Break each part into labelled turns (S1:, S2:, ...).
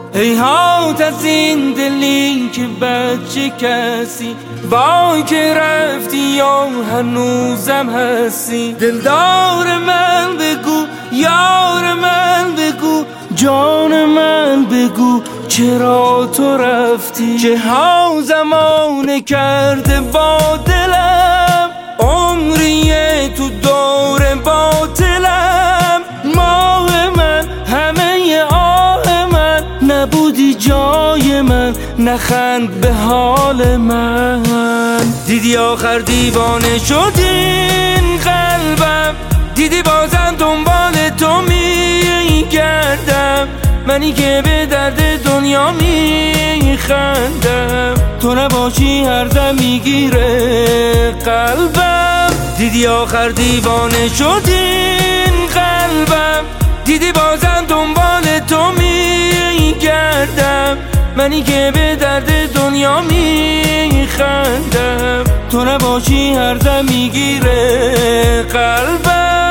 S1: هیهات از این دلی که بچه کسی وای که رفتی یا هنوزم هستی. دلدار من بگو، یار من بگو، جان من بگو چرا تو رفتی؟ چه ها زمانه کرده با دلم، عمریه تو دور باطلم. ماه من، همه آه من، نبودی جای من، نخند به حال من. دیدی آخر دیوانه شد این قلبم، دیدی بازم دنبال تو میگردم، منی که به درد دنیا میخندم. تو نباشی هر دم میگیره قلبم. دیدی آخر دیوانه شد این قلبم، دیدی بازم دنبال تو میگردم، منی که به درد دنیا میخندم. تو نباشی هر دم میگیره قلبم.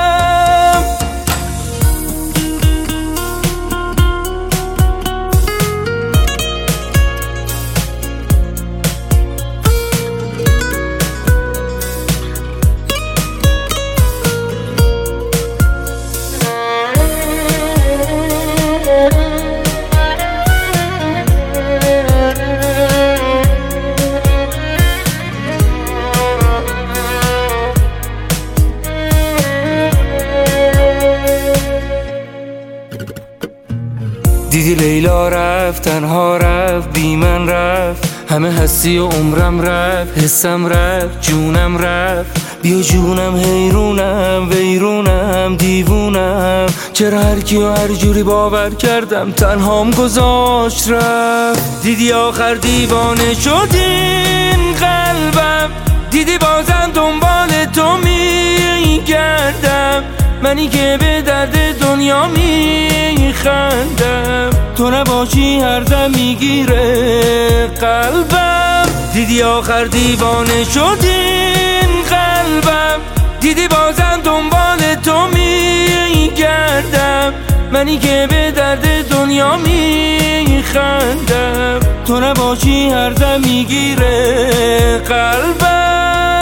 S1: دیدی لیلا رفت، تنها رفت، بی من رفت، همه هستی و عمرم رفت، حسم رفت، جونم رفت. بیا جونم، حیرونم، ویرونم، دیوونم. چرا هر کیو هر جوری باور کردم تنهام گذاشت رفت؟ دیدی آخر دیوانه شد این قلبم، دیدی بازم دنبال تو میگردم، منی که به درد دنیا میخندم. تو نباشی هر دم میگیره قلبم. دیدی آخر دیوانه شد این قلبم، دیدی بازم دنبال تو میگردم، منی که به درد دنیا میخندم. تو نباشی هر دم میگیره قلبم.